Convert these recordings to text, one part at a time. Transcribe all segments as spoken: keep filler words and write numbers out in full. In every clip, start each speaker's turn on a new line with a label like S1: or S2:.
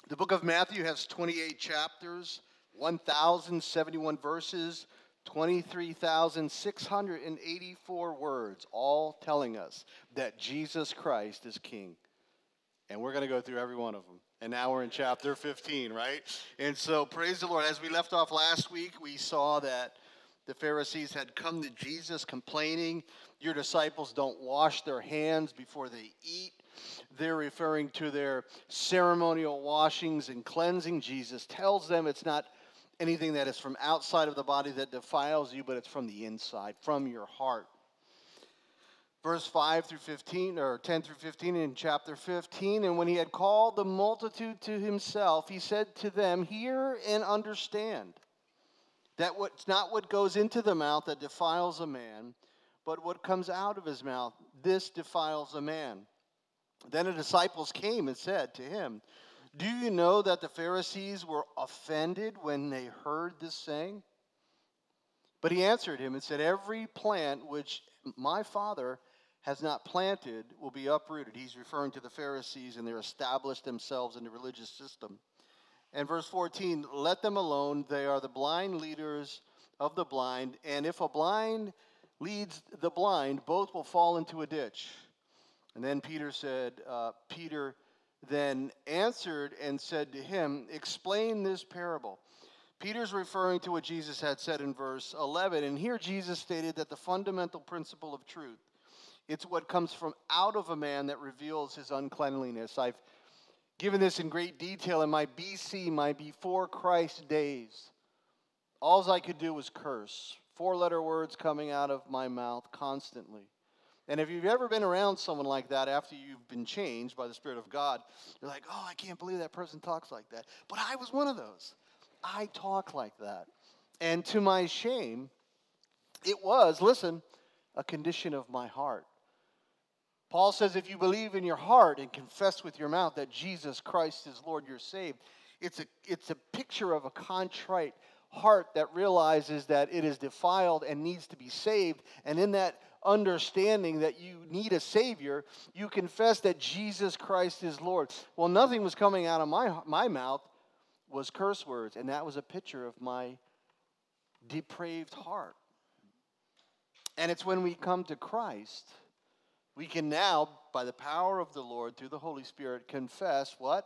S1: The book of Matthew has twenty-eight chapters, one thousand seventy-one verses, twenty-three thousand six hundred eighty-four words, all telling us that Jesus Christ is King. And we're going to go through every one of them. And now we're in chapter fifteen, right? And so praise the Lord. As we left off last week, we saw that the Pharisees had come to Jesus complaining, your disciples don't wash their hands before they eat. They're referring to their ceremonial washings and cleansing. Jesus tells them it's not anything that is from outside of the body that defiles you, but it's from the inside, from your heart. Verse five through fifteen, or ten through fifteen in chapter fifteen, and when he had called the multitude to himself, he said to them, hear and understand that what's not what goes into the mouth that defiles a man, but what comes out of his mouth, this defiles a man. Then the disciples came and said to him, do you know that the Pharisees were offended when they heard this saying? But he answered him and said, every plant which my Father has not planted will be uprooted. He's referring to the Pharisees and they're established themselves in the religious system. And verse fourteen, let them alone. They are the blind leaders of the blind. And if a blind leads the blind, both will fall into a ditch. And then Peter said, uh, Peter then answered and said to him, explain this parable. Peter's referring to what Jesus had said in verse eleven. And here Jesus stated that the fundamental principle of truth, it's what comes from out of a man that reveals his uncleanliness. I've given this in great detail in my B C, my before Christ days. All I could do was curse. Four-letter words coming out of my mouth constantly. And if you've ever been around someone like that after you've been changed by the Spirit of God, you're like, oh, I can't believe that person talks like that. But I was one of those. I talk like that. And to my shame, it was, listen, a condition of my heart. Paul says if you believe in your heart and confess with your mouth that Jesus Christ is Lord, you're saved. It's a, it's a picture of a contrite heart that realizes that it is defiled and needs to be saved. And in that understanding that you need a Savior, you confess that Jesus Christ is Lord. Well, nothing was coming out of my, my mouth was curse words, and that was a picture of my depraved heart. And it's when we come to Christ, we can now, by the power of the Lord, through the Holy Spirit, confess what?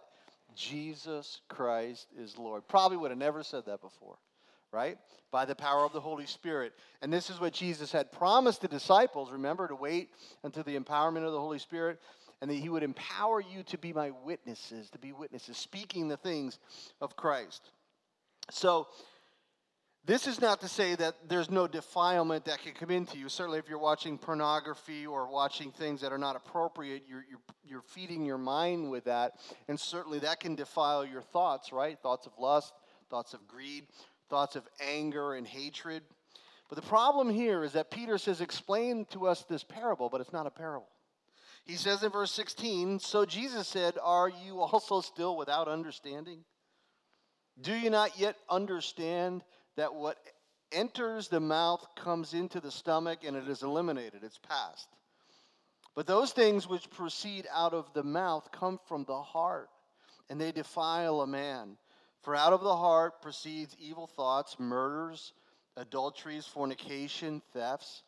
S1: Jesus Christ is Lord. Probably would have never said that before, right? By the power of the Holy Spirit. And this is what Jesus had promised the disciples, remember, to wait until the empowerment of the Holy Spirit, and that he would empower you to be my witnesses, to be witnesses, speaking the things of Christ. So, this is not to say that there's no defilement that can come into you. Certainly if you're watching pornography or watching things that are not appropriate, you're, you're, you're feeding your mind with that. And certainly that can defile your thoughts, right? Thoughts of lust, thoughts of greed, thoughts of anger and hatred. But the problem here is that Peter says, explain to us this parable, but it's not a parable. He says in verse sixteen, so Jesus said, are you also still without understanding? Do you not yet understand that what enters the mouth comes into the stomach and it is eliminated, it's passed. But those things which proceed out of the mouth come from the heart, and they defile a man. For out of the heart proceeds evil thoughts, murders, adulteries, fornication, thefts.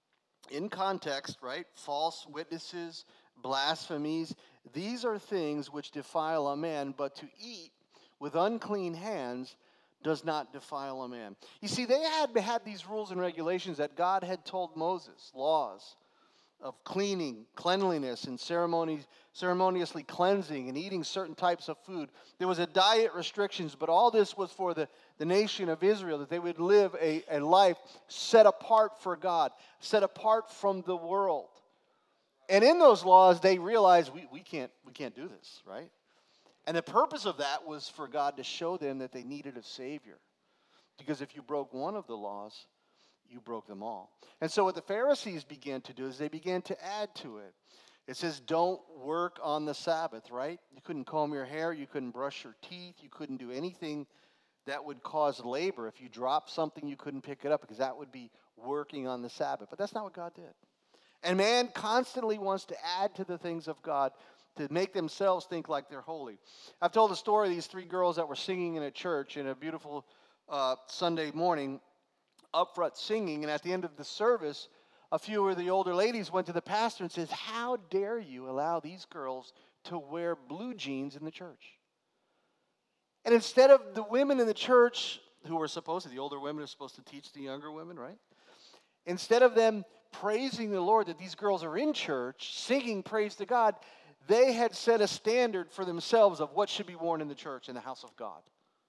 S1: In context, right, false witnesses, blasphemies, these are things which defile a man, but to eat with unclean hands does not defile a man. You see, they had had these rules and regulations that God had told Moses, laws of cleaning, cleanliness, and ceremonies, ceremoniously cleansing and eating certain types of food. There was a diet restrictions, but all this was for the, the nation of Israel, that they would live a, a life set apart for God, set apart from the world. And in those laws, they realized we, we can't we can't do this, right? And the purpose of that was for God to show them that they needed a Savior. Because if you broke one of the laws, you broke them all. And so what the Pharisees began to do is they began to add to it. It says, don't work on the Sabbath, right? You couldn't comb your hair. You couldn't brush your teeth. You couldn't do anything that would cause labor. If you dropped something, you couldn't pick it up because that would be working on the Sabbath. But that's not what God did. And man constantly wants to add to the things of God to make themselves think like they're holy. I've told the story of these three girls that were singing in a church in a beautiful uh, Sunday morning, up front singing, and at the end of the service, a few of the older ladies went to the pastor and says, "How dare you allow these girls to wear blue jeans in the church?" And instead of the women in the church, who were supposed to, the older women are supposed to teach the younger women, right? Instead of them praising the Lord that these girls are in church, singing praise to God, they had set a standard for themselves of what should be worn in the church, in the house of God.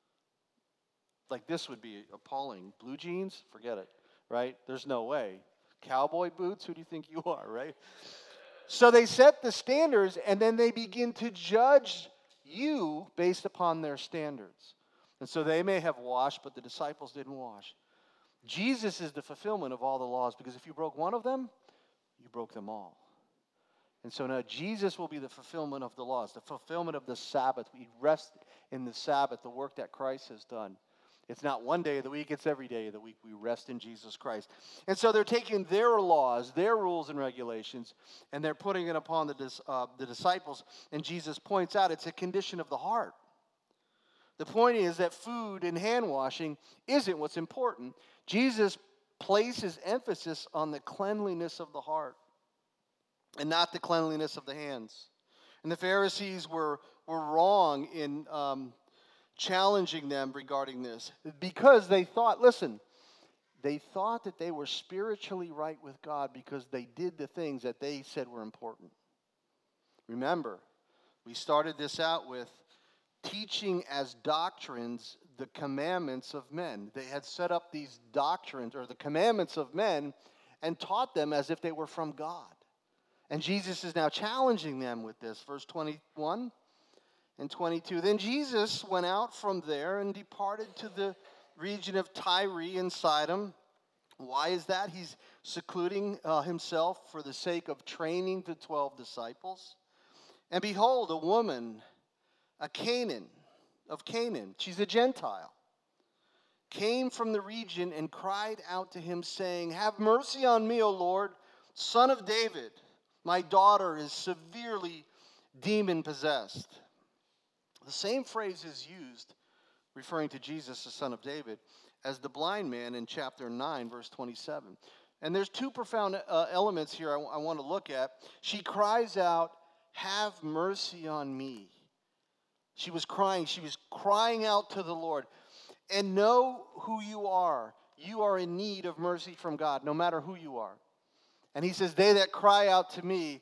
S1: Like, this would be appalling. Blue jeans? Forget it, right? There's no way. Cowboy boots? Who do you think you are, right? So they set the standards, and then they begin to judge you based upon their standards. And so they may have washed, but the disciples didn't wash. Jesus is the fulfillment of all the laws, because if you broke one of them, you broke them all. And so now Jesus will be the fulfillment of the laws, the fulfillment of the Sabbath. We rest in the Sabbath, the work that Christ has done. It's not one day of the week, it's every day of the week we rest in Jesus Christ. And so they're taking their laws, their rules and regulations, and they're putting it upon the, uh, the disciples. And Jesus points out it's a condition of the heart. The point is that food and hand washing isn't what's important. Jesus places emphasis on the cleanliness of the heart and not the cleanliness of the hands. And the Pharisees were, were wrong in um, challenging them regarding this, because they thought, listen, they thought that they were spiritually right with God because they did the things that they said were important. Remember, we started this out with teaching as doctrines the commandments of men. They had set up these doctrines, or the commandments of men, and taught them as if they were from God. And Jesus is now challenging them with this. Verse twenty-one and twenty-two. Then Jesus went out from there and departed to the region of Tyre and Sidon. Why is that? He's secluding uh, himself for the sake of training the twelve disciples. And behold, a woman, a Canaan, of Canaan, she's a Gentile, came from the region and cried out to him, saying, "Have mercy on me, O Lord, Son of David. My daughter is severely demon-possessed." The same phrase is used, referring to Jesus, the Son of David, as the blind man in chapter nine, verse twenty-seven. And there's two profound uh, elements here I, w- I want to look at. She cries out, "Have mercy on me." She was crying. She was crying out to the Lord. And know who you are. You are in need of mercy from God, no matter who you are. And he says, "They that cry out to me,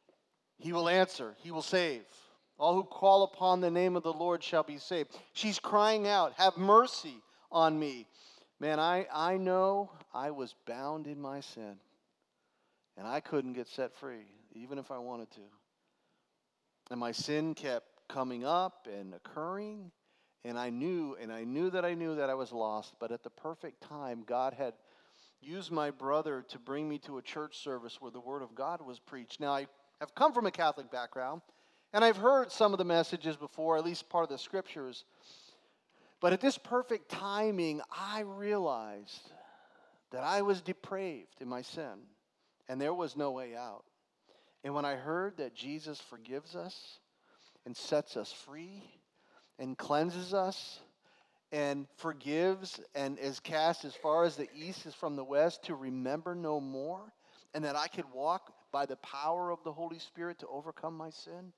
S1: he will answer. He will save. All who call upon the name of the Lord shall be saved." She's crying out, "Have mercy on me." Man, I, I know I was bound in my sin. And I couldn't get set free, even if I wanted to. And my sin kept coming up and occurring. And I knew, and I knew that I knew that I was lost. But at the perfect time, God had used my brother to bring me to a church service where the Word of God was preached. Now, I have come from a Catholic background, and I've heard some of the messages before, at least part of the scriptures. But at this perfect timing, I realized that I was depraved in my sin, and there was no way out. And when I heard that Jesus forgives us and sets us free and cleanses us and forgives and is cast as far as the east is from the west to remember no more, and that I could walk by the power of the Holy Spirit to overcome my sin.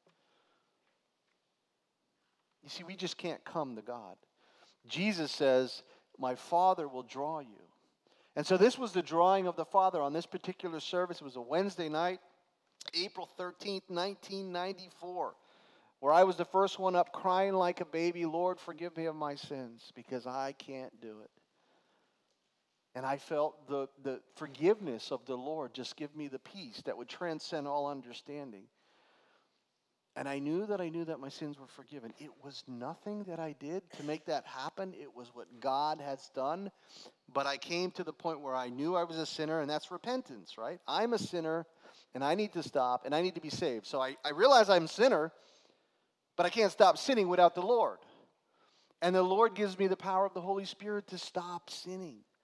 S1: You see, we just can't come to God. Jesus says, "My Father will draw you." And so this was the drawing of the Father on this particular service. It was a Wednesday night, April thirteenth, nineteen ninety-four, where I was the first one up crying like a baby, "Lord, forgive me of my sins, because I can't do it." And I felt the, the forgiveness of the Lord just give me the peace that would transcend all understanding. And I knew that I knew that my sins were forgiven. It was nothing that I did to make that happen. It was what God has done. But I came to the point where I knew I was a sinner, and that's repentance, right? I'm a sinner, and I need to stop, and I need to be saved. So I, I realize I'm a sinner, but I can't stop sinning without the Lord. And the Lord gives me the power of the Holy Spirit to stop sinning.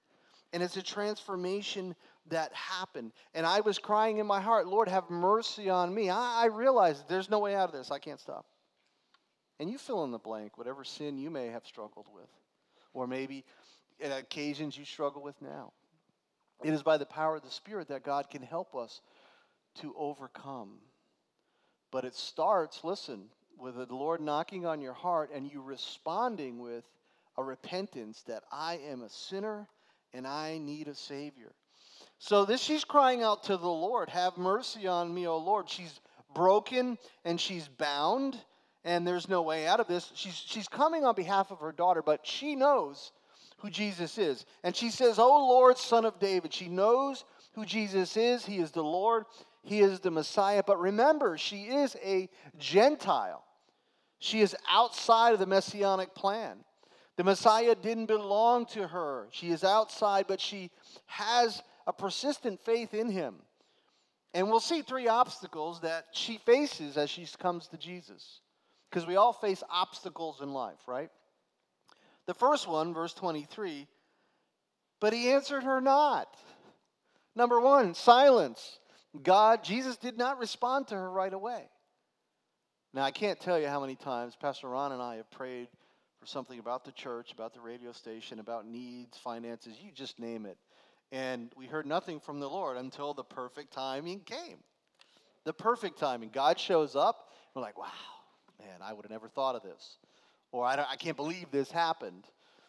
S1: And it's a transformation that happened. And I was crying in my heart, Lord, have mercy on me. I, I realized there's no way out of this. I can't stop. And you fill in the blank, whatever sin you may have struggled with. Or maybe at occasions you struggle with now. It is by the power of the Spirit that God can help us to overcome. But it starts, listen, with the Lord knocking on your heart and you responding with a repentance that I am a sinner and I need a Savior. So this, she's crying out to the Lord, have mercy on me, O Lord. She's broken and she's bound and there's no way out of this. She's, she's coming on behalf of her daughter, but she knows who Jesus is. And she says, O Lord, Son of David. She knows who Jesus is. He is the Lord. He is the Messiah. But remember, she is a Gentile. She is outside of the Messianic plan. The Messiah didn't belong to her. She is outside, but she has a persistent faith in him. And we'll see three obstacles that she faces as she comes to Jesus. Because we all face obstacles in life, right? The first one, verse twenty-three, but he answered her not. Number one, silence. God, Jesus did not respond to her right away. Now, I can't tell you how many times Pastor Ron and I have prayed for something about the church, about the radio station, about needs, finances, you just name it. And we heard nothing from the Lord until the perfect timing came. The perfect timing. God shows up. We're like, wow, man, I would have never thought of this. Or I, don't, I can't believe this happened.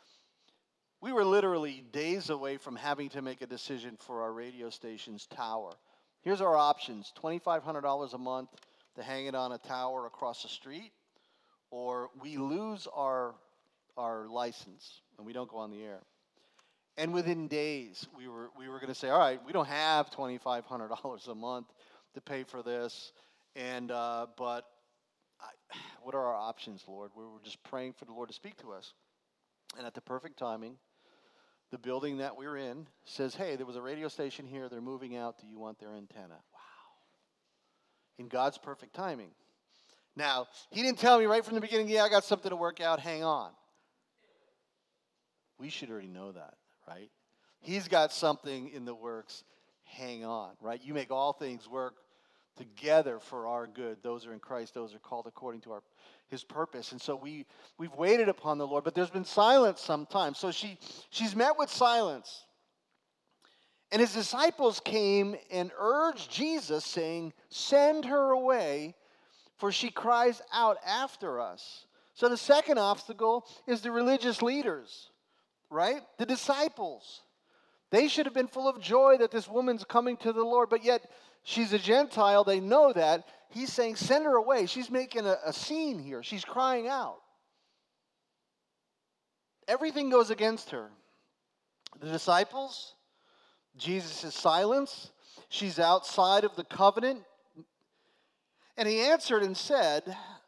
S1: We were literally days away from having to make a decision for our radio station's tower. Here's our options. twenty-five hundred dollars a month to hang it on a tower across the street. Or we lose our, our license and we don't go on the air. And within days, we were we were going to say, all right, we don't have twenty-five hundred dollars a month to pay for this. And uh, but I, what are our options, Lord? We were just praying for the Lord to speak to us. And at the perfect timing, the building that we're in says, hey, there was a radio station here. They're moving out. Do you want their antenna? Wow. In God's perfect timing. Now, he didn't tell me right from the beginning, yeah, I got something to work out. Hang on. We should already know that, right? He's got something in the works. Hang on, right? You make all things work together for our good. Those are in Christ. Those are called according to our his purpose. And so we, we've waited upon the Lord, but there's been silence sometimes. So she she's met with silence. And his disciples came and urged Jesus, saying, send her away, for she cries out after us. So the second obstacle is the religious leaders, right? The disciples. They should have been full of joy that this woman's coming to the Lord, but yet she's a Gentile. They know that. He's saying, send her away. She's making a, a scene here. She's crying out. Everything goes against her. The disciples, Jesus' silence. She's outside of the covenant. And he answered and said,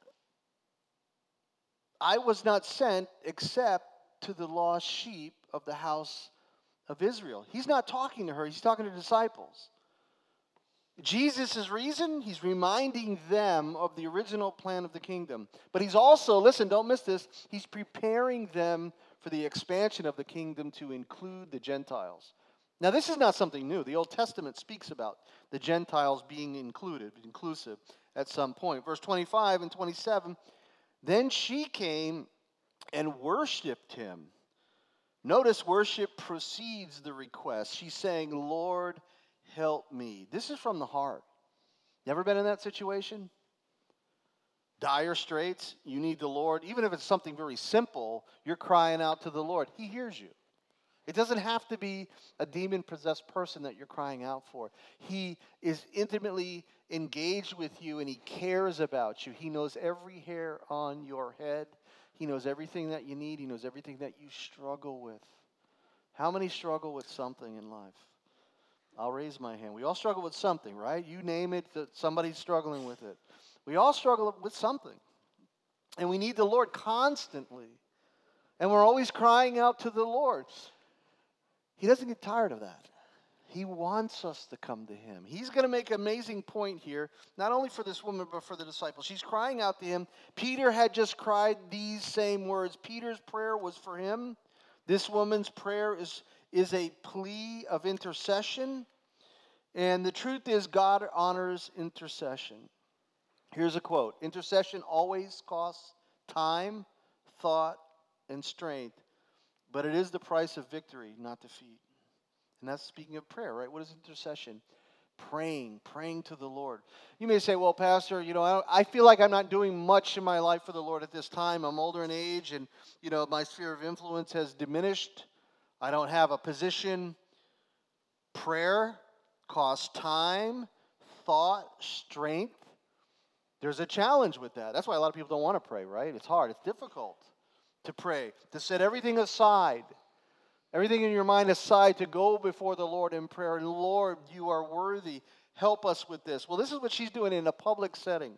S1: I was not sent except to the lost sheep of the house of Israel. He's not talking to her. He's talking to the disciples. Jesus' reason, he's reminding them of the original plan of the kingdom. But he's also, listen, don't miss this, he's preparing them for the expansion of the kingdom to include the Gentiles. Now, this is not something new. The Old Testament speaks about the Gentiles being included, inclusive at some point. Verse twenty-five and twenty-seven, then she came and worshiped him. Notice worship precedes the request. She's saying, Lord, help me. This is from the heart. You ever been in that situation? Dire straits, you need the Lord. Even if it's something very simple, you're crying out to the Lord. He hears you. It doesn't have to be a demon-possessed person that you're crying out for. He is intimately engaged with you and he cares about you. He knows every hair on your head. He knows everything that you need. He knows everything that you struggle with. How many struggle with something in life? I'll raise my hand. We all struggle with something, right? You name it, that somebody's struggling with it. We all struggle with something. And we need the Lord constantly. And we're always crying out to the Lord. He doesn't get tired of that. He wants us to come to him. He's going to make an amazing point here, not only for this woman, but for the disciples. She's crying out to him. Peter had just cried these same words. Peter's prayer was for him. This woman's prayer is, is a plea of intercession. And the truth is, God honors intercession. Here's a quote: "Intercession always costs time, thought, and strength, but it is the price of victory, not defeat." And that's speaking of prayer, right? What is intercession? Praying, praying to the Lord. You may say, well, Pastor, you know, I, I feel like I'm not doing much in my life for the Lord at this time. I'm older in age, and, you know, my sphere of influence has diminished. I don't have a position. Prayer costs time, thought, strength. There's a challenge with that. That's why a lot of people don't want to pray, right? It's hard. It's difficult to pray, to set everything aside, everything in your mind aside, to go before the Lord in prayer. And Lord, you are worthy. Help us with this. Well, this is what she's doing in a public setting.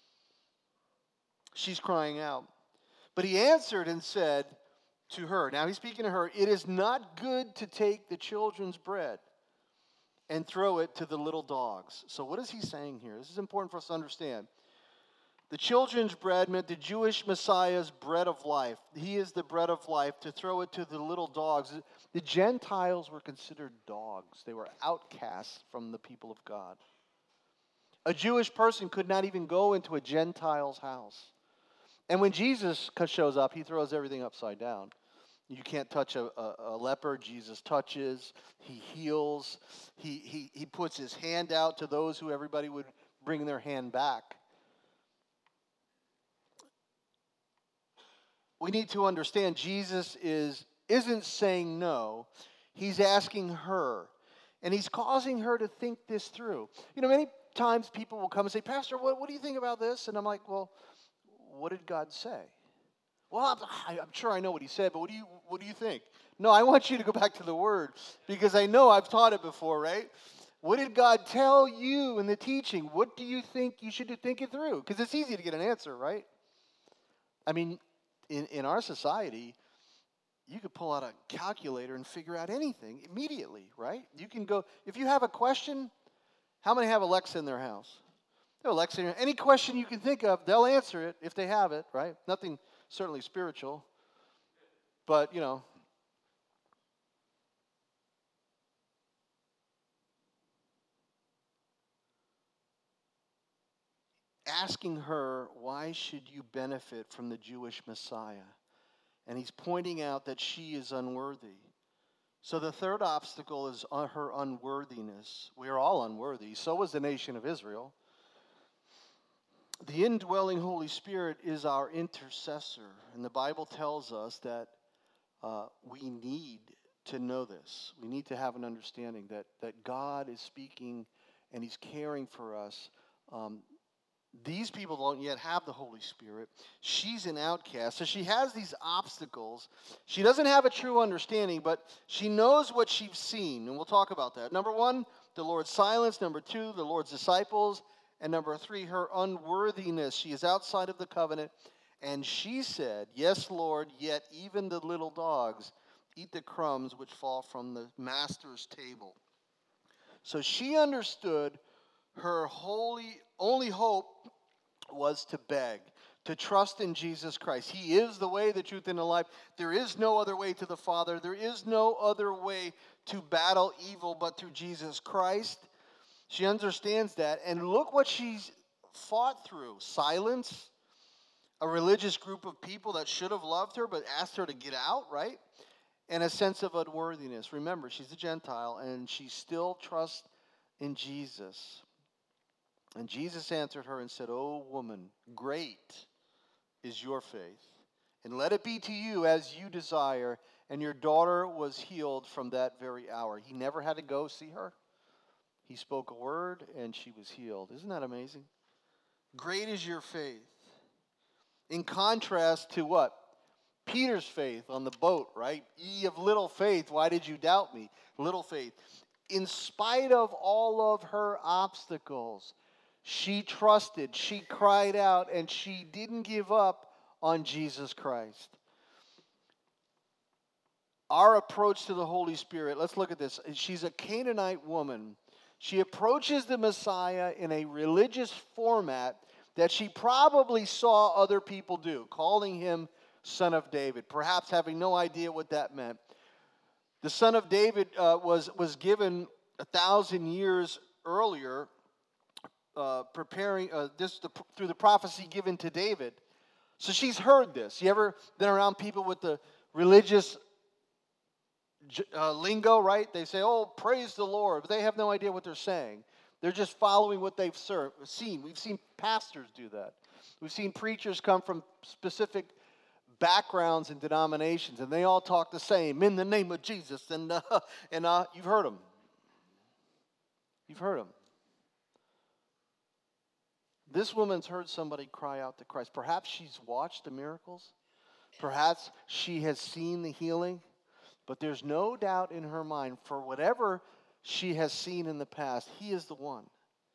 S1: She's crying out. But he answered and said to her, now he's speaking to her, "It is not good to take the children's bread and throw it to the little dogs." So what is he saying here? This is important for us to understand. The children's bread meant the Jewish Messiah's bread of life. He is the bread of life. To throw it to the little dogs. The Gentiles were considered dogs. They were outcasts from the people of God. A Jewish person could not even go into a Gentile's house. And when Jesus shows up, he throws everything upside down. You can't touch a, a, a leper. Jesus touches. He heals. He, he, he puts his hand out to those who everybody would bring their hand back. We need to understand Jesus is, isn't saying no. He's asking her. And he's causing her to think this through. You know, many times people will come and say, "Pastor, what, what do you think about this?" And I'm like, well, what did God say? Well, I'm, I'm sure I know what he said, but what do you what do you think? No, I want you to go back to the Word, because I know I've taught it before, right? What did God tell you in the teaching? What do you think you should think it through? Because it's easy to get an answer, right? I mean, in, in our society, you could pull out a calculator and figure out anything immediately, right? You can go, if you have a question, how many have Alexa in their house? They have Alexa in there. Any question you can think of, they'll answer it if they have it, right? Nothing certainly spiritual, but, you know. Asking her, why should you benefit from the Jewish Messiah? And he's pointing out that she is unworthy. So the third obstacle is her unworthiness. We are all unworthy. So was the nation of Israel. The indwelling Holy Spirit is our intercessor. And the Bible tells us that uh, we need to know this. We need to have an understanding that, that God is speaking and he's caring for us. Um, These people don't yet have the Holy Spirit. She's an outcast. So she has these obstacles. She doesn't have a true understanding, but she knows what she's seen. And we'll talk about that. Number one, the Lord's silence. Number two, the Lord's disciples. And number three, her unworthiness. She is outside of the covenant. And she said, "Yes, Lord, yet even the little dogs eat the crumbs which fall from the master's table." So she understood her holy only hope was to beg, to trust in Jesus Christ. He is the way, the truth, and the life. There is no other way to the Father. There is no other way to battle evil but through Jesus Christ. She understands that. And look what she's fought through. Silence, a religious group of people that should have loved her but asked her to get out, right? And a sense of unworthiness. Remember, she's a Gentile, and she still trusts in Jesus. And Jesus answered her and said, "O woman, great is your faith, and let it be to you as you desire." And your daughter was healed from that very hour. He never had to go see her. He spoke a word, and she was healed. Isn't that amazing? Great is your faith. In contrast to what? Peter's faith on the boat, right? "Ye of little faith, why did you doubt me?" Little faith. In spite of all of her obstacles, she trusted, she cried out, and she didn't give up on Jesus Christ. Our approach to the Holy Spirit, let's look at this. She's a Canaanite woman. She approaches the Messiah in a religious format that she probably saw other people do, calling him Son of David, perhaps having no idea what that meant. The son of David uh, was, was given a thousand years earlier, uh, preparing uh, this the, through the prophecy given to David. So she's heard this. You ever been around people with the religious uh, lingo, right? They say, oh, praise the Lord, but they have no idea what they're saying. They're just following what they've served, seen. We've seen pastors do that. We've seen preachers come from specific backgrounds and denominations, and they all talk the same, in the name of Jesus, and, uh, and uh, you've heard them. You've heard them. This woman's heard somebody cry out to Christ. Perhaps she's watched the miracles. Perhaps she has seen the healing. But there's no doubt in her mind, for whatever she has seen in the past, he is the one.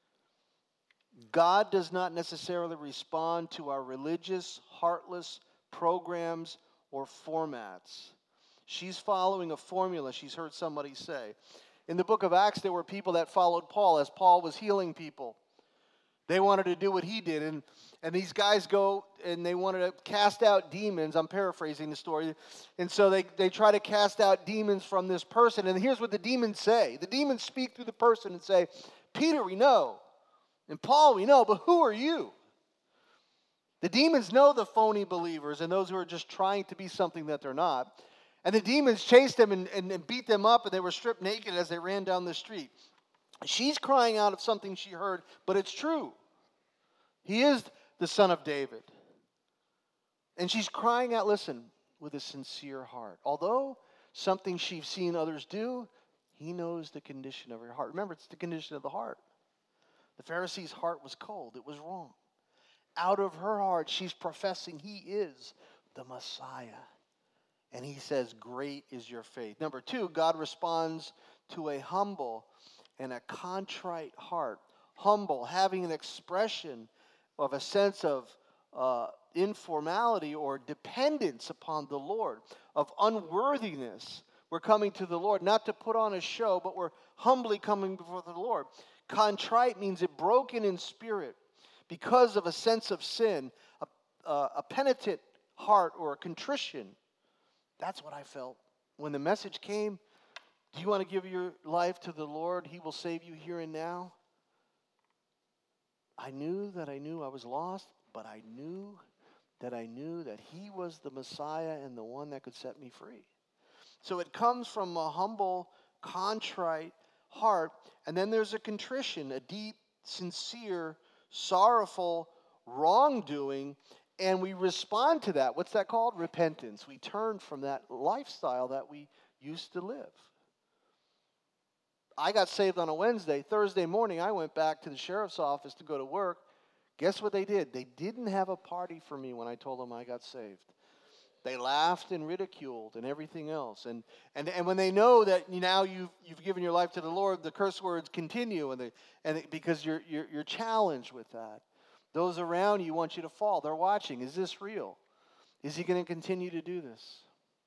S1: God does not necessarily respond to our religious, heartless programs or formats. She's following a formula she's heard somebody say. In the book of Acts, there were people that followed Paul as Paul was healing people. They wanted to do what he did, and, and these guys go and they wanted to cast out demons. I'm paraphrasing the story. And so they, they try to cast out demons from this person, and here's what the demons say. The demons speak through the person and say, Peter, we know, and Paul, we know, but who are you? The demons know the phony believers and those who are just trying to be something that they're not. And the demons chased them and, and, and beat them up, and they were stripped naked as they ran down the street. She's crying out of something she heard, but it's true. He is the Son of David. And she's crying out, listen, with a sincere heart. Although something she's seen others do, he knows the condition of her heart. Remember, it's the condition of the heart. The Pharisee's heart was cold. It was wrong. Out of her heart, she's professing he is the Messiah. And he says, great is your faith. Number two, God responds to a humble and a contrite heart. Humble, having an expression of a sense of uh, informality or dependence upon the Lord, of unworthiness. We're coming to the Lord, not to put on a show, but we're humbly coming before the Lord. Contrite means it broken in spirit because of a sense of sin, a, a, a penitent heart or a contrition. That's what I felt. When the message came, do you want to give your life to the Lord? He will save you here and now. I knew that I knew I was lost, but I knew that I knew that he was the Messiah and the one that could set me free. So it comes from a humble, contrite heart, and then there's a contrition, a deep, sincere, sorrowful wrongdoing, and we respond to that. What's that called? Repentance. We turn from that lifestyle that we used to live. I got saved on a Wednesday. Thursday morning, I went back to the sheriff's office to go to work. Guess what they did? They didn't have a party for me when I told them I got saved. They laughed and ridiculed and everything else. And and, and when they know that now you've you've given your life to the Lord, the curse words continue, and they and it, because you're you're you're challenged with that. Those around you want you to fall. They're watching. Is this real? Is he going to continue to do this?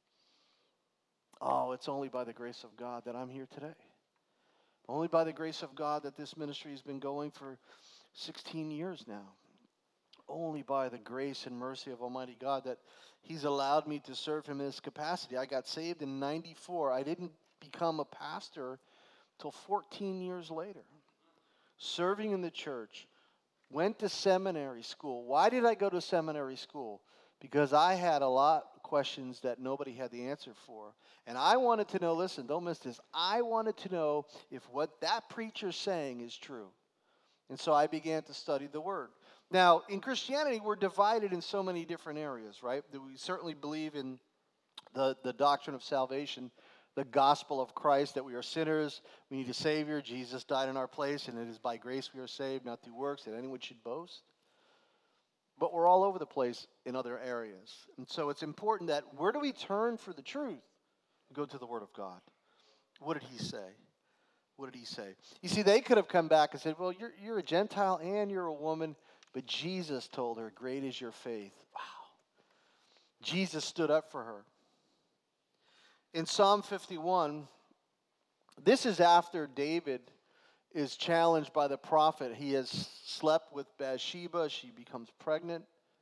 S1: Oh, it's only by the grace of God that I'm here today. Only by the grace of God that this ministry has been going for sixteen years now. Only by the grace and mercy of Almighty God that he's allowed me to serve him in this capacity. I got saved in ninety-four. I didn't become a pastor till fourteen years later. Serving in the church. Went to seminary school. Why did I go to seminary school? Because I had a lot of questions that nobody had the answer for. And I wanted to know, listen, don't miss this. I wanted to know if what that preacher's saying is true. And so I began to study the Word. Now, in Christianity, we're divided in so many different areas, right? We certainly believe in the, the doctrine of salvation, the gospel of Christ, that we are sinners, we need a Savior, Jesus died in our place, and it is by grace we are saved, not through works, that anyone should boast. But we're all over the place in other areas. And so it's important that where do we turn for the truth? Go to the Word of God. What did he say? What did he say? You see, they could have come back and said, well, you're, you're a Gentile and you're a woman, but Jesus told her, great is your faith. Wow. Jesus stood up for her. In Psalm fifty-one, this is after David is challenged by the prophet. He has slept with Bathsheba. She becomes pregnant.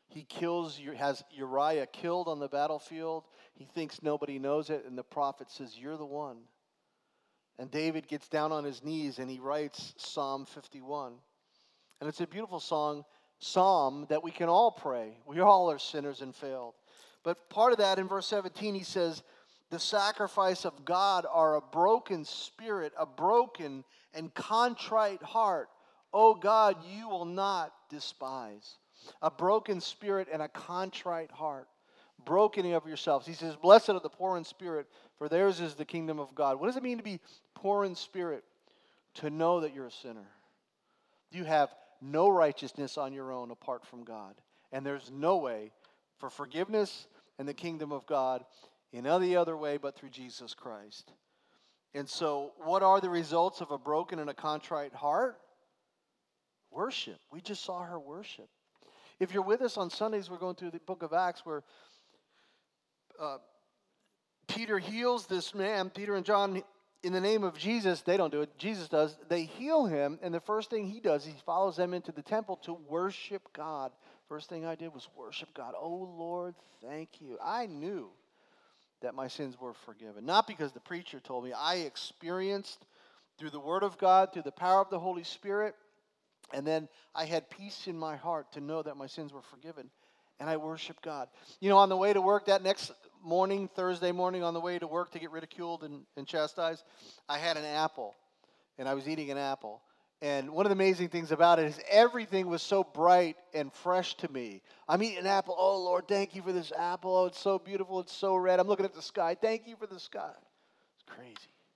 S1: He kills, has Uriah killed on the battlefield. He thinks nobody knows it, and the prophet says, "You're the one." And David gets down on his knees and he writes Psalm fifty-one. And it's a beautiful song, psalm that we can all pray. We all are sinners and failed. But part of that in verse seventeen, he says, the sacrifice of God are a broken spirit, a broken and contrite heart. O God, you will not despise. A broken spirit and a contrite heart. Brokening of yourselves. He says, blessed are the poor in spirit, for theirs is the kingdom of God. What does it mean to be poor in spirit? To know that you're a sinner. You have no righteousness on your own apart from God. And there's no way for forgiveness and the kingdom of God in any other way but through Jesus Christ. And so, what are the results of a broken and a contrite heart? Worship. We just saw her worship. If you're with us on Sundays, we're going through the book of Acts where uh, Peter heals this man, Peter and John, in the name of Jesus. They don't do it, Jesus does. They heal him, and the first thing he does, he follows them into the temple to worship God. First thing I did was worship God. Oh, Lord, thank you. I knew that my sins were forgiven. Not because the preacher told me. I experienced through the Word of God, through the power of the Holy Spirit, and then I had peace in my heart to know that my sins were forgiven. And I worship God. You know, on the way to work that next morning, Thursday morning, on the way to work to get ridiculed and, and chastised, I had an apple. And I was eating an apple. And one of the amazing things about it is everything was so bright and fresh to me. I'm eating an apple. Oh, Lord, thank you for this apple. Oh, it's so beautiful. It's so red. I'm looking at the sky. Thank you for the sky. It's crazy.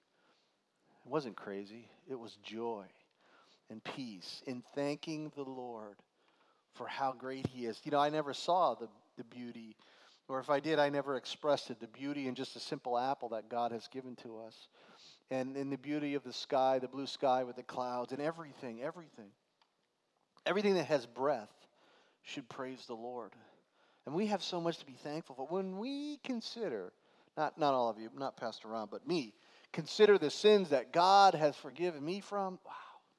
S1: It wasn't crazy. It was joy and peace in thanking the Lord for how great he is. You know, I never saw the, the beauty, or if I did, I never expressed it, the beauty in just a simple apple that God has given to us. And in the beauty of the sky, the blue sky with the clouds, and everything, everything. Everything that has breath should praise the Lord. And we have so much to be thankful for. When we consider, not, not all of you, not Pastor Ron, but me, consider the sins that God has forgiven me from, wow.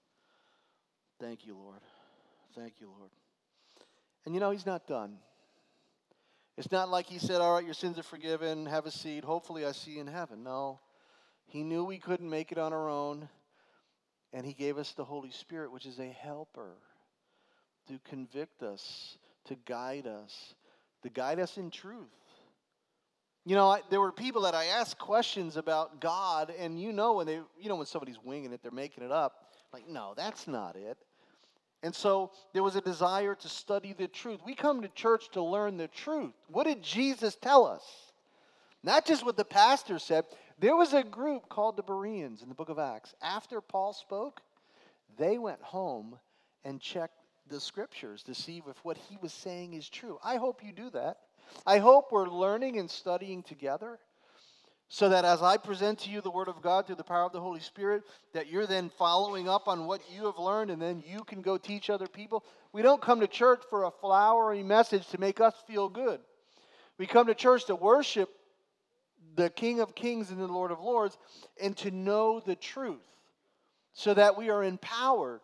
S1: Thank you, Lord. Thank you, Lord. And you know, he's not done. It's not like he said, all right, your sins are forgiven, have a seat, hopefully I see you in heaven. No. He knew we couldn't make it on our own, and he gave us the Holy Spirit, which is a helper to convict us, to guide us, to guide us in truth. You know, I, there were people that I asked questions about God, and you know when they, you know when somebody's winging it, they're making it up. Like, no, that's not it. And so there was a desire to study the truth. We come to church to learn the truth. What did Jesus tell us? Not just what the pastor said. There was a group called the Bereans in the book of Acts. After Paul spoke, they went home and checked the scriptures to see if what he was saying is true. I hope you do that. I hope we're learning and studying together so that as I present to you the Word of God through the power of the Holy Spirit, that you're then following up on what you have learned and then you can go teach other people. We don't come to church for a flowery message to make us feel good. We come to church to worship the King of Kings and the Lord of Lords and to know the truth so that we are empowered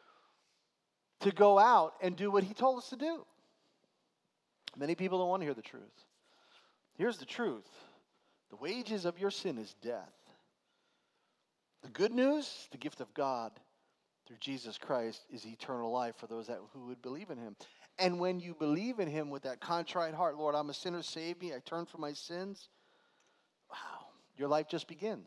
S1: to go out and do what he told us to do. Many people don't want to hear the truth. Here's the truth. The wages of your sin is death. The good news, the gift of God through Jesus Christ is eternal life for those that who would believe in him. And when you believe in him with that contrite heart, Lord, I'm a sinner, save me, I turn from my sins, wow, your life just begins.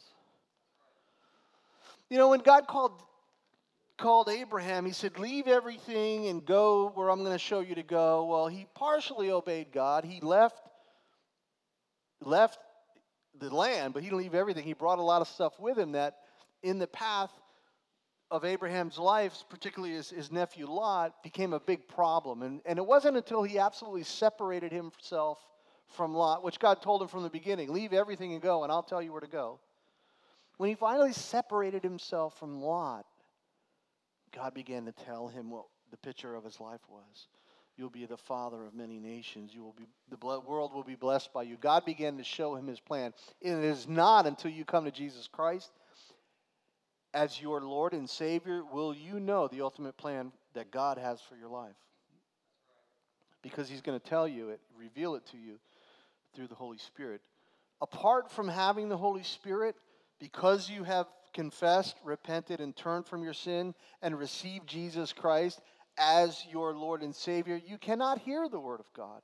S1: You know, when God called called Abraham, he said, leave everything and go where I'm going to show you to go. Well, he partially obeyed God. He left, left the land, but he didn't leave everything. He brought a lot of stuff with him that in the path of Abraham's life, particularly his, his nephew Lot, became a big problem. And, and it wasn't until he absolutely separated himself from Lot, which God told him from the beginning, leave everything and go, and I'll tell you where to go. When he finally separated himself from Lot, God began to tell him what the picture of his life was. You'll be the father of many nations. You will be, the world will be blessed by you. God began to show him his plan. It is not until you come to Jesus Christ as your Lord and Savior will you know the ultimate plan that God has for your life. because he's going to tell you it, reveal it to you through the Holy Spirit. Apart from having the Holy Spirit, because you have confessed, repented, and turned from your sin and received Jesus Christ as your Lord and Savior, you cannot hear the Word of God.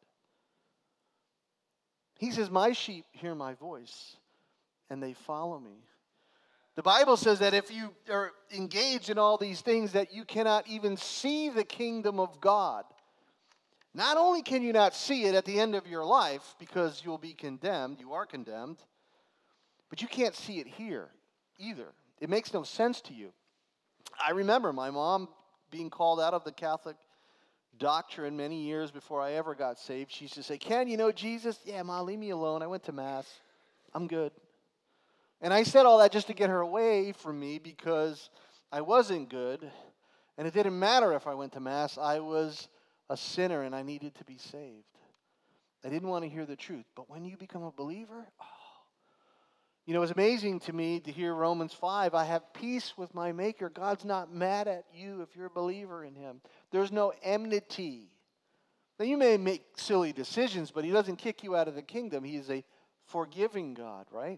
S1: He says, my sheep hear my voice, and they follow me. The Bible says that if you are engaged in all these things, that you cannot even see the kingdom of God. Not only can you not see it at the end of your life because you'll be condemned, you are condemned, but you can't see it here either. It makes no sense to you. I remember my mom being called out of the Catholic doctrine many years before I ever got saved. She used to say, Ken, you know Jesus? Yeah, Ma, leave me alone. I went to Mass. I'm good. And I said all that just to get her away from me because I wasn't good. And it didn't matter if I went to Mass. I was a sinner and I needed to be saved. I didn't want to hear the truth. But when you become a believer, oh, you know, it's amazing to me to hear Romans five. I have peace with my Maker. God's not mad at you if you're a believer in Him. There's no enmity. Now, you may make silly decisions, but He doesn't kick you out of the kingdom. He is a forgiving God, right?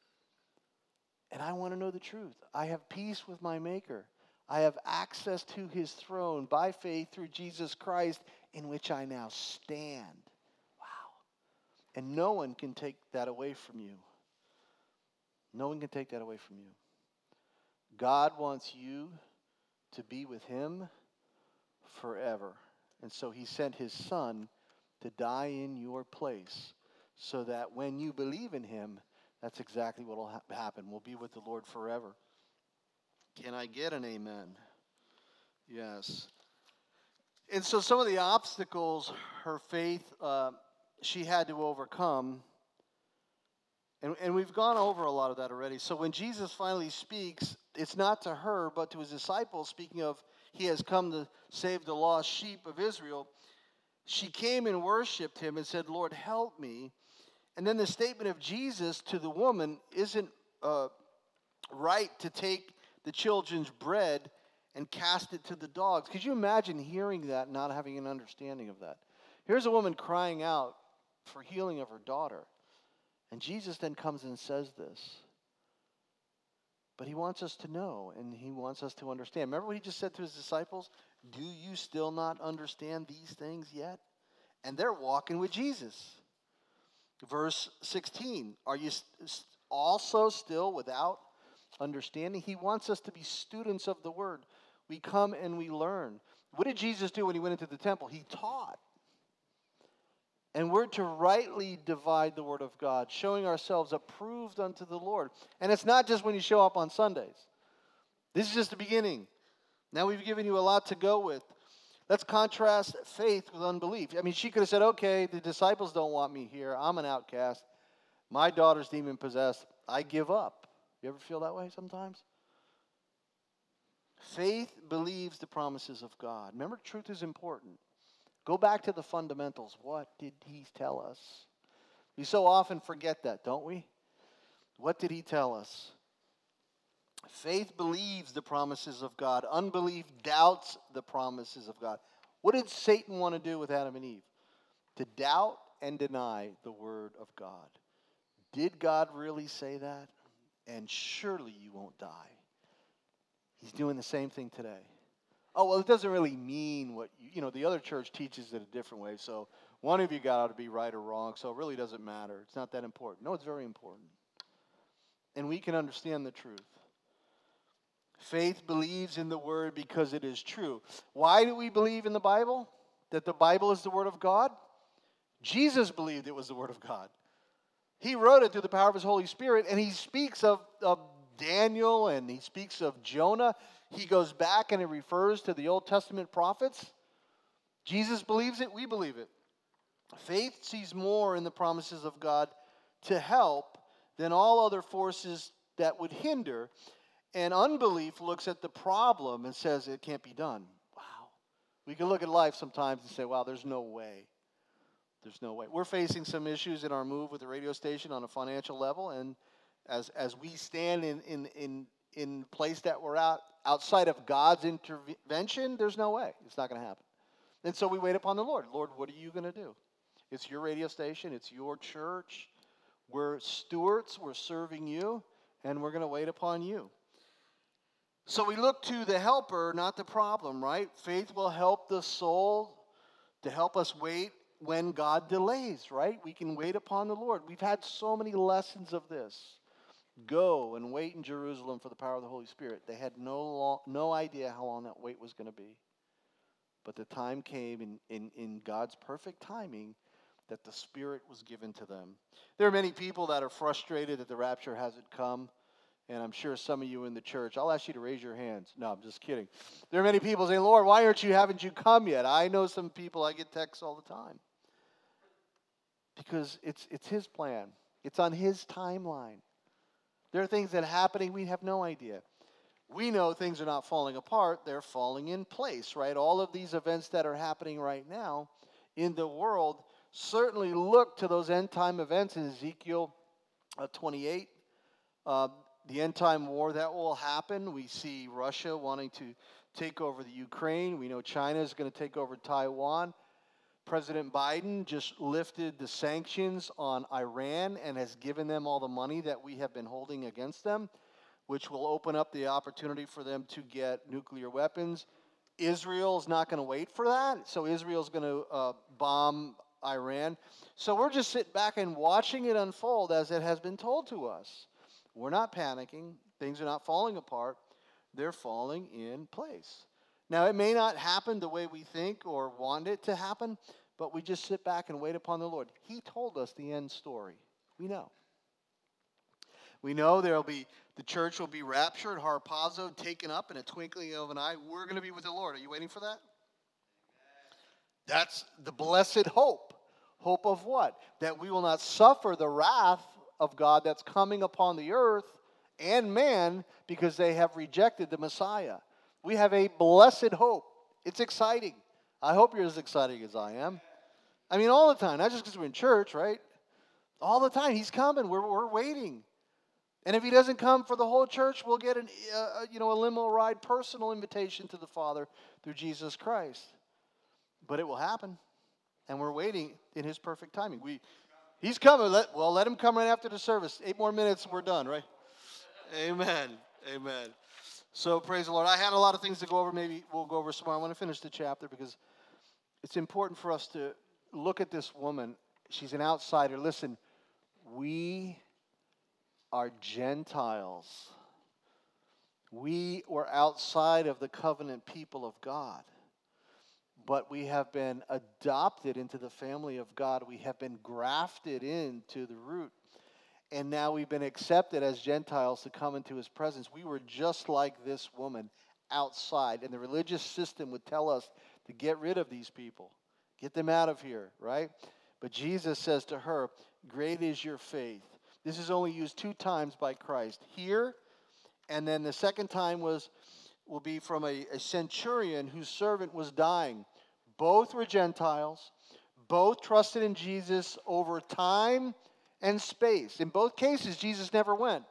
S1: And I want to know the truth. I have peace with my Maker. I have access to His throne by faith through Jesus Christ, in which I now stand. Wow. And no one can take that away from you. No one can take that away from you. God wants you to be with Him forever. And so He sent His Son to die in your place so that when you believe in Him, that's exactly what will ha- happen. We'll be with the Lord forever. Can I get an amen? Yes. And so some of the obstacles her faith, uh, she had to overcome. And, and we've gone over a lot of that already. So when Jesus finally speaks, it's not to her, but to His disciples, speaking of He has come to save the lost sheep of Israel. She came and worshiped Him and said, Lord, help me. And then the statement of Jesus to the woman isn't uh, right to take the children's bread and cast it to the dogs. Could you imagine hearing that and not having an understanding of that? Here's a woman crying out for healing of her daughter. And Jesus then comes and says this. But He wants us to know, and He wants us to understand. Remember what He just said to His disciples? Do you still not understand these things yet? And they're walking with Jesus. Verse sixteen, are you also still without understanding? He wants us to be students of the Word. We come and we learn. What did Jesus do when He went into the temple? He taught. And we're to rightly divide the Word of God, showing ourselves approved unto the Lord. And it's not just when you show up on Sundays. This is just the beginning. Now we've given you a lot to go with. Let's contrast faith with unbelief. I mean, she could have said, okay, the disciples don't want me here. I'm an outcast. My daughter's demon-possessed. I give up. You ever feel that way sometimes? Faith believes the promises of God. Remember, truth is important. Go back to the fundamentals. What did He tell us? We so often forget that, don't we? What did He tell us? Faith believes the promises of God. Unbelief doubts the promises of God. What did Satan want to do with Adam and Eve? To doubt and deny the Word of God. Did God really say that? And surely you won't die. He's doing the same thing today. Oh, well, it doesn't really mean what, you, you know, the other church teaches it a different way. So one of you got to be right or wrong. So it really doesn't matter. It's not that important. No, it's very important. And we can understand the truth. Faith believes in the Word because it is true. Why do we believe in the Bible? That the Bible is the Word of God? Jesus believed it was the Word of God. He wrote it through the power of His Holy Spirit, and He speaks of, of Daniel, and He speaks of Jonah. He goes back and He refers to the Old Testament prophets. Jesus believes it, we believe it. Faith sees more in the promises of God to help than all other forces that would hinder. And unbelief looks at the problem and says it can't be done. Wow. We can look at life sometimes and say, wow, there's no way. There's no way. We're facing some issues in our move with the radio station on a financial level. And as as we stand in in in, in place that we're out outside of God's intervention, there's no way. It's not going to happen. And so we wait upon the Lord. Lord, what are you going to do? It's your radio station. It's your church. We're stewards. We're serving you. And we're going to wait upon you. So we look to the helper, not the problem, right? Faith will help the soul to help us wait when God delays, right? We can wait upon the Lord. We've had so many lessons of this. Go and wait in Jerusalem for the power of the Holy Spirit. They had no long, no idea how long that wait was going to be. But the time came in, in, in God's perfect timing that the Spirit was given to them. There are many people that are frustrated that the rapture hasn't come. And I'm sure some of you in the church, I'll ask you to raise your hands. No, I'm just kidding. There are many people saying, Lord, why aren't you, haven't you come yet? I know some people, I get texts all the time. Because it's it's his plan. It's on his timeline. There are things that are happening we have no idea. We know things are not falling apart. They're falling in place, right? All of these events that are happening right now in the world certainly look to those end time events in Ezekiel uh, twenty-eight. Uh, the end time war that will happen. We see Russia wanting to take over the Ukraine. We know China is going to take over Taiwan. President Biden just lifted the sanctions on Iran and has given them all the money that we have been holding against them, which will open up the opportunity for them to get nuclear weapons. Israel's not going to wait for that, so Israel's going to uh, bomb Iran. So we're just sitting back and watching it unfold as it has been told to us. We're not panicking. Things are not falling apart. They're falling in place. Now, it may not happen the way we think or want it to happen, but we just sit back and wait upon the Lord. He told us the end story. We know. We know there will be, the church will be raptured, harpazo, taken up in a twinkling of an eye. We're going to be with the Lord. Are you waiting for that? That's the blessed hope. Hope of what? That we will not suffer the wrath of God that's coming upon the earth and man because they have rejected the Messiah. We have a blessed hope. It's exciting. I hope you're as excited as I am. I mean, all the time, not just because we're in church, right? All the time, he's coming. We're, we're waiting. And if he doesn't come for the whole church, we'll get an, uh, you know, a limo ride, personal invitation to the Father through Jesus Christ. But it will happen. And we're waiting in his perfect timing. We, he's coming. Let, well, let him come right after the service. Eight more minutes, we're done, right? Amen. Amen. So praise the Lord. I had a lot of things to go over. Maybe we'll go over some more. I want to finish the chapter because it's important for us to look at this woman. She's an outsider. Listen, we are Gentiles. We were outside of the covenant people of God. But we have been adopted into the family of God. We have been grafted into the root. And now we've been accepted as Gentiles to come into his presence. We were just like this woman outside. And the religious system would tell us to get rid of these people. Get them out of here, right? But Jesus says to her, great is your faith. This is only used two times by Christ. Here, and then the second time was will be from a, a centurion whose servant was dying. Both were Gentiles. Both trusted in Jesus over time and space. In both cases, Jesus never went.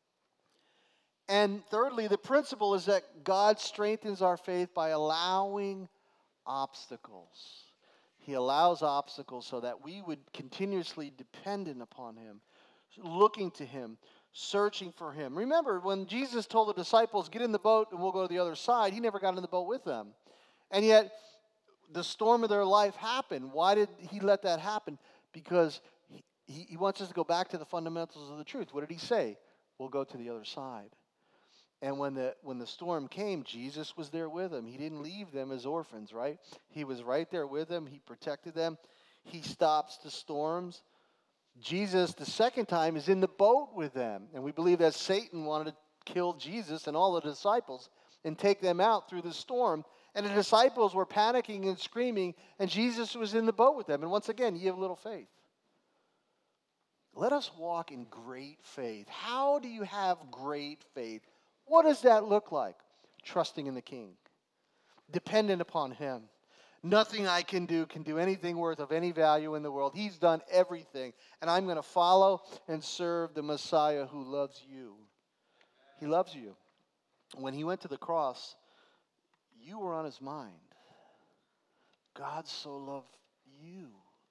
S1: And thirdly, the principle is that God strengthens our faith by allowing obstacles. He allows obstacles so that we would continuously dependent upon him, looking to him, searching for him. Remember, when Jesus told the disciples, get in the boat and we'll go to the other side, he never got in the boat with them. And yet, the storm of their life happened. Why did he let that happen? Because he, he, he wants us to go back to the fundamentals of the truth. What did he say? We'll go to the other side. And when the when the storm came, Jesus was there with them. He didn't leave them as orphans, right? He was right there with them. He protected them. He stops the storms. Jesus, the second time, is in the boat with them. And we believe that Satan wanted to kill Jesus and all the disciples and take them out through the storm. And the disciples were panicking and screaming, and Jesus was in the boat with them. And once again, you have little faith. Let us walk in great faith. How do you have great faith? What does that look like? Trusting in the King. Dependent upon him. Nothing I can do can do anything worth of any value in the world. He's done everything. And I'm going to follow and serve the Messiah who loves you. He loves you. When he went to the cross, you were on his mind. God so loved you.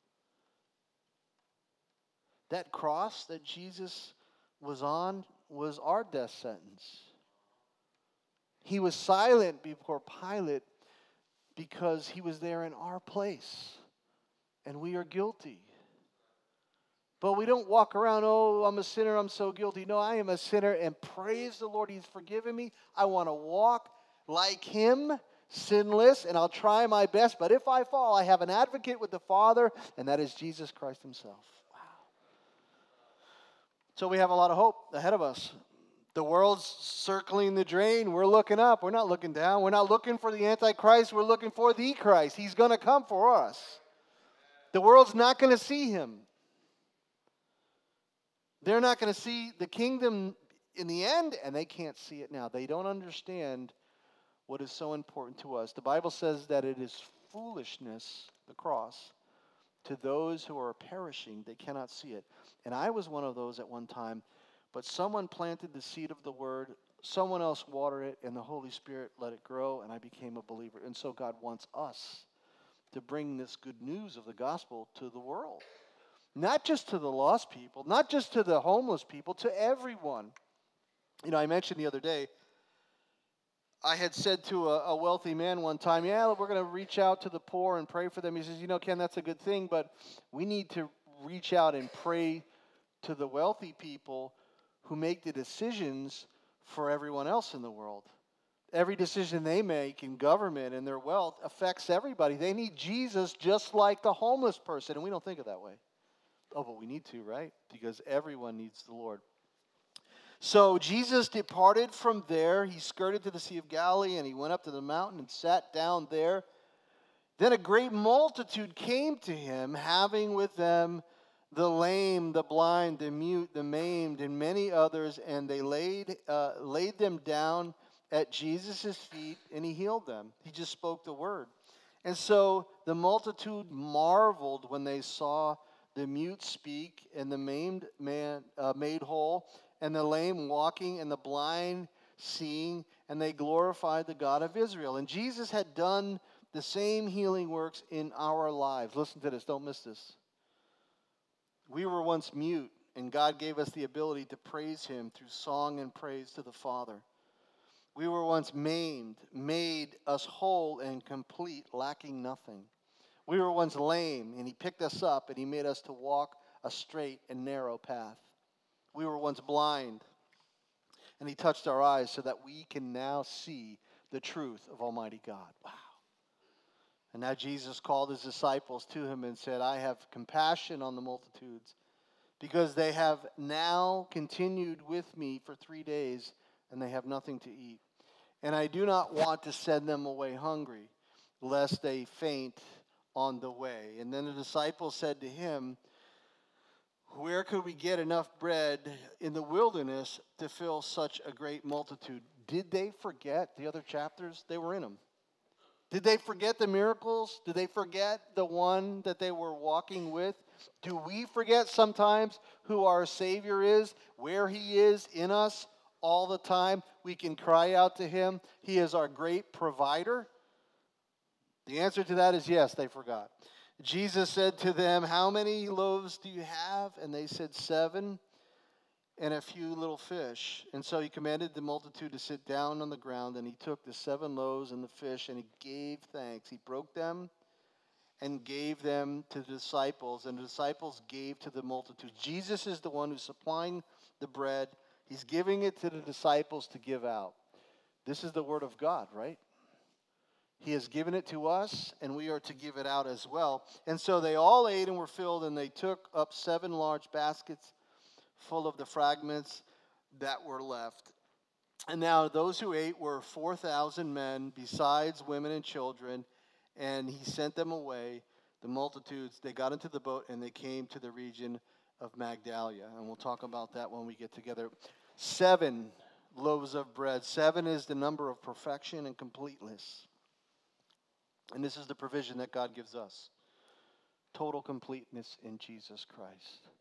S1: That cross that Jesus was on was our death sentence. He was silent before Pilate because he was there in our place, and we are guilty. But we don't walk around, oh, I'm a sinner, I'm so guilty. No, I am a sinner, and praise the Lord, He's forgiven me. I want to walk like Him, sinless, and I'll try my best. But if I fall, I have an advocate with the Father, and that is Jesus Christ Himself. Wow. So we have a lot of hope ahead of us. The world's circling the drain. We're looking up. We're not looking down. We're not looking for the Antichrist. We're looking for the Christ. He's going to come for us. The world's not going to see Him. They're not going to see the kingdom in the end, and they can't see it now. They don't understand what is so important to us. The Bible says that it is foolishness, the cross, to those who are perishing. They cannot see it. And I was one of those at one time, but someone planted the seed of the word, someone else watered it, and the Holy Spirit let it grow, and I became a believer. And so God wants us to bring this good news of the gospel to the world. Not just to the lost people, not just to the homeless people, to everyone. You know, I mentioned the other day, I had said to a, a wealthy man one time, yeah, we're going to reach out to the poor and pray for them. He says, you know, Ken, that's a good thing, but we need to reach out and pray to the wealthy people who make the decisions for everyone else in the world. Every decision they make in government and their wealth affects everybody. They need Jesus just like the homeless person, and we don't think of it that way. Oh, but we need to, right? Because everyone needs the Lord. So Jesus departed from there. He skirted to the Sea of Galilee, and he went up to the mountain and sat down there. Then a great multitude came to him, having with them the lame, the blind, the mute, the maimed, and many others, and they laid uh, laid them down at Jesus' feet, and he healed them. He just spoke the word. And so the multitude marveled when they saw the mute speak, and the maimed man uh, made whole, and the lame walking, and the blind seeing, and they glorified the God of Israel. And Jesus had done the same healing works in our lives. Listen to this, don't miss this. We were once mute, and God gave us the ability to praise Him through song and praise to the Father. We were once maimed, made us whole and complete, lacking nothing. We were once lame, and He picked us up, and He made us to walk a straight and narrow path. We were once blind, and He touched our eyes so that we can now see the truth of Almighty God. Wow. And now Jesus called His disciples to Him and said, I have compassion on the multitudes, because they have now continued with me for three days, and they have nothing to eat. And I do not want to send them away hungry, lest they faint on the way. And then the disciples said to Him, where could we get enough bread in the wilderness to fill such a great multitude? Did they forget the other chapters? They were in them. Did they forget the miracles? Did they forget the one that they were walking with? Do we forget sometimes who our Savior is, where He is in us all the time? We can cry out to Him. He is our great provider. The answer to that is yes, they forgot. Jesus said to them, how many loaves do you have? And they said, seven and a few little fish. And so He commanded the multitude to sit down on the ground, and He took the seven loaves and the fish, and He gave thanks. He broke them and gave them to the disciples, and the disciples gave to the multitude. Jesus is the one who's supplying the bread. He's giving it to the disciples to give out. This is the word of God, right? He has given it to us, and we are to give it out as well. And so they all ate and were filled, and they took up seven large baskets full of the fragments that were left. And now those who ate were four thousand men, besides women and children, and He sent them away, the multitudes. They got into the boat, and they came to the region of Magdala. And we'll talk about that when we get together. Seven loaves of bread. Seven is the number of perfection and completeness. And this is the provision that God gives us. Total completeness in Jesus Christ.